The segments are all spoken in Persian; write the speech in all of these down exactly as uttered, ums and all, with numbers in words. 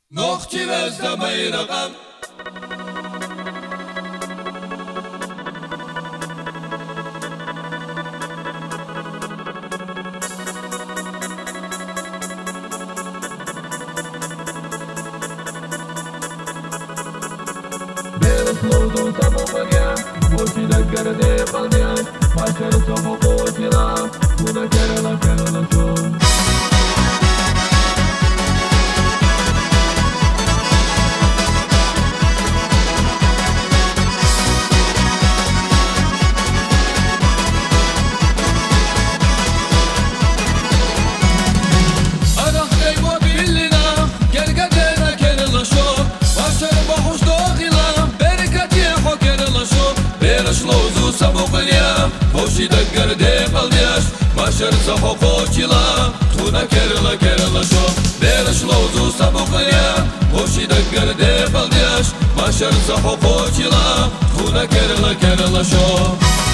نختي وزد ميرقم Словно самого Очі догорди полнять Пачер самого тіла Куда керила керила шум شلوزو سبوقليا فوشي دقر دي قلبياش باشر صحو فوشيلا تونا كرلا كرلا شو بير شلوزو سبوقليا فوشي دقر دي قلبياش باشر صحو فوشيلا تونا كرلا كرلا شو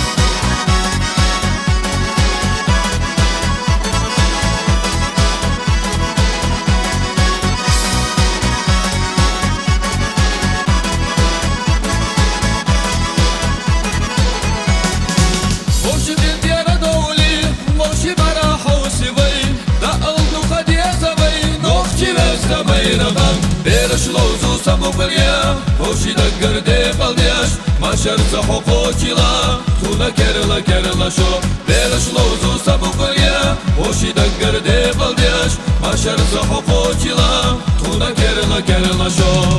بيرش لوزو سبوقليا فوشي دقر دي قلبياش ما شرط حقوقيلا تونا كرلا كرلا شو بيرش لوزو سبوقليا فوشي دقر دي قلبياش ما شرط حقوقيلا تونا كرلا كرلا شو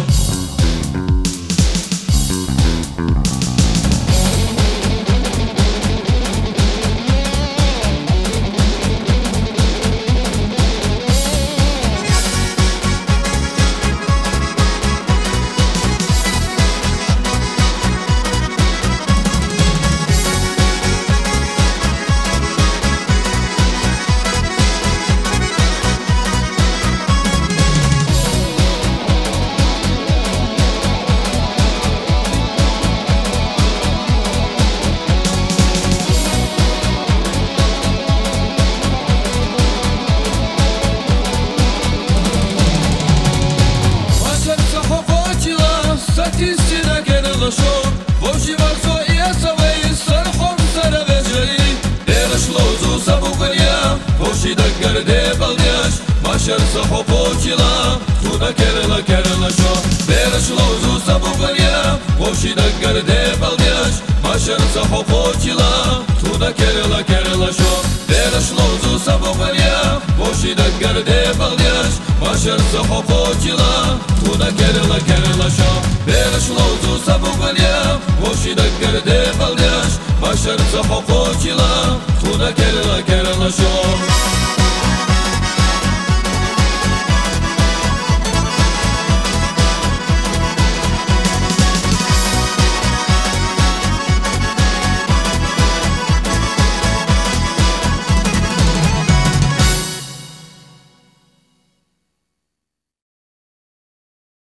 Статистика керила шо Божи варцо и асавей Сархом саравежери Дераш лозу сабугания Божи дагар де балдяш Машар сахо почила Туна керила керила шо Дераш лозу сабугания Божи дагар де балдяш Машар сахо почила Туна керила керила шо Дераш лозу сабугания Божи дагар де балдяш Машар сахо почила Туна керила керила шо بيرش لوزو سبوغليا وشي دقر دي قلداش بشر صحو فوشيلا تونا كرلا كرلا شو